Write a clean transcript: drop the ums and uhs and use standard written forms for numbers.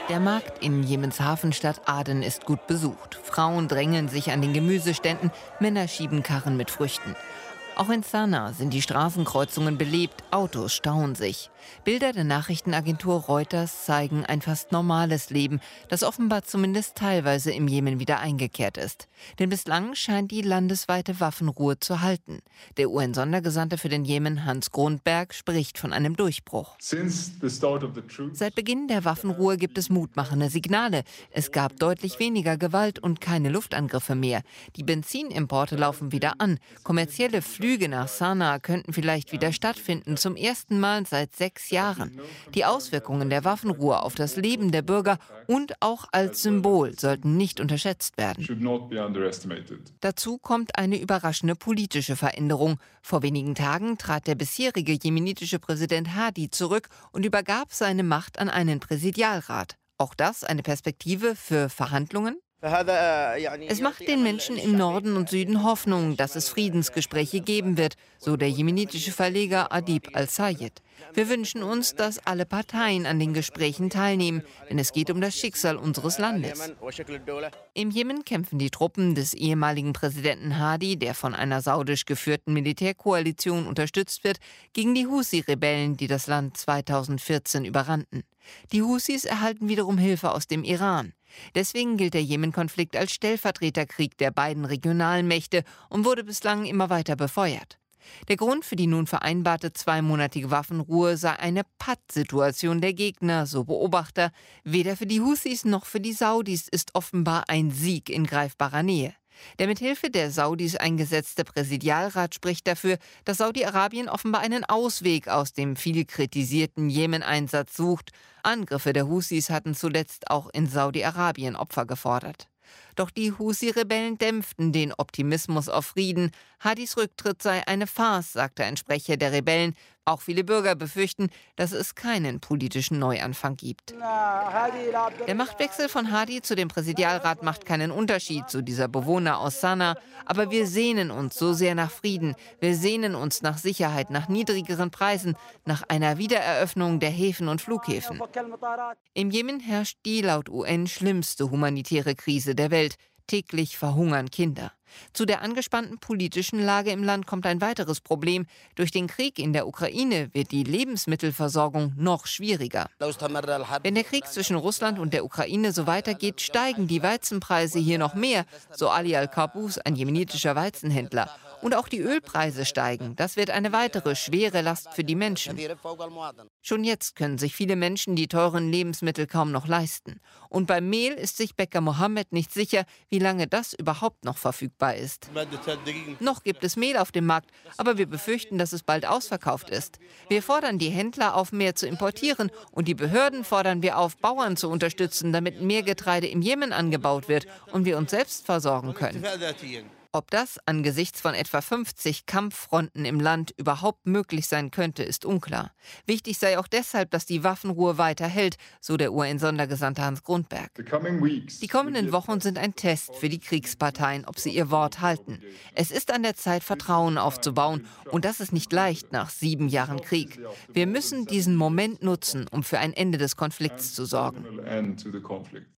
Der Markt in Jemens Hafenstadt Aden ist gut besucht. Frauen drängen sich an den Gemüseständen, Männer schieben Karren mit Früchten. Auch in Sanaa sind die Straßenkreuzungen belebt, Autos stauen sich. Bilder der Nachrichtenagentur Reuters zeigen ein fast normales Leben, das offenbar zumindest teilweise im Jemen wieder eingekehrt ist. Denn bislang scheint die landesweite Waffenruhe zu halten. Der UN-Sondergesandte für den Jemen, Hans Grundberg, spricht von einem Durchbruch. Seit Beginn der Waffenruhe gibt es mutmachende Signale. Es gab deutlich weniger Gewalt und keine Luftangriffe mehr. Die Benzinimporte laufen wieder an. Kommerzielle Flüge nach Sanaa könnten vielleicht wieder stattfinden, zum ersten Mal seit 6 Jahren. Die Auswirkungen der Waffenruhe auf das Leben der Bürger und auch als Symbol sollten nicht unterschätzt werden. Dazu kommt eine überraschende politische Veränderung. Vor wenigen Tagen trat der bisherige jemenitische Präsident Hadi zurück und übergab seine Macht an einen Präsidialrat. Auch das eine Perspektive für Verhandlungen? Es macht den Menschen im Norden und Süden Hoffnung, dass es Friedensgespräche geben wird, so der jemenitische Verleger Adib al-Sayed. Wir wünschen uns, dass alle Parteien an den Gesprächen teilnehmen, denn es geht um das Schicksal unseres Landes. Im Jemen kämpfen die Truppen des ehemaligen Präsidenten Hadi, der von einer saudisch geführten Militärkoalition unterstützt wird, gegen die Husi-Rebellen, die das Land 2014 überrannten. Die Husis erhalten wiederum Hilfe aus dem Iran. Deswegen gilt der Jemen-Konflikt als Stellvertreterkrieg der beiden regionalen Mächte und wurde bislang immer weiter befeuert. Der Grund für die nun vereinbarte 2-monatige Waffenruhe sei eine Pattsituation der Gegner, so Beobachter. Weder für die Husis noch für die Saudis ist offenbar ein Sieg in greifbarer Nähe. Der mithilfe der Saudis eingesetzte Präsidialrat spricht dafür, dass Saudi-Arabien offenbar einen Ausweg aus dem viel kritisierten Jemen-Einsatz sucht. Angriffe der Husis hatten zuletzt auch in Saudi-Arabien Opfer gefordert. Doch die Husi-Rebellen dämpften den Optimismus auf Frieden. Hadis Rücktritt sei eine Farce, sagte ein Sprecher der Rebellen. Auch viele Bürger befürchten, dass es keinen politischen Neuanfang gibt. Der Machtwechsel von Hadi zu dem Präsidialrat macht keinen Unterschied zu dieser Bewohner aus Sanaa. Aber wir sehnen uns so sehr nach Frieden. Wir sehnen uns nach Sicherheit, nach niedrigeren Preisen, nach einer Wiedereröffnung der Häfen und Flughäfen. Im Jemen herrscht die laut UN schlimmste humanitäre Krise der Welt. Täglich verhungern Kinder. Zu der angespannten politischen Lage im Land kommt ein weiteres Problem. Durch den Krieg in der Ukraine wird die Lebensmittelversorgung noch schwieriger. Wenn der Krieg zwischen Russland und der Ukraine so weitergeht, steigen die Weizenpreise hier noch mehr, so Ali Al-Karbous, ein jemenitischer Weizenhändler. Und auch die Ölpreise steigen. Das wird eine weitere schwere Last für die Menschen. Schon jetzt können sich viele Menschen die teuren Lebensmittel kaum noch leisten. Und beim Mehl ist sich Bäcker Mohammed nicht sicher, wie lange das überhaupt noch verfügbar ist. Noch gibt es Mehl auf dem Markt, aber wir befürchten, dass es bald ausverkauft ist. Wir fordern die Händler auf, mehr zu importieren, und die Behörden fordern wir auf, Bauern zu unterstützen, damit mehr Getreide im Jemen angebaut wird und wir uns selbst versorgen können. Ob das angesichts von etwa 50 Kampffronten im Land überhaupt möglich sein könnte, ist unklar. Wichtig sei auch deshalb, dass die Waffenruhe weiterhält, so der UN-Sondergesandte Hans Grundberg. Die kommenden Wochen sind ein Test für die Kriegsparteien, ob sie ihr Wort halten. Es ist an der Zeit, Vertrauen aufzubauen, und das ist nicht leicht nach 7 Jahren Krieg. Wir müssen diesen Moment nutzen, um für ein Ende des Konflikts zu sorgen.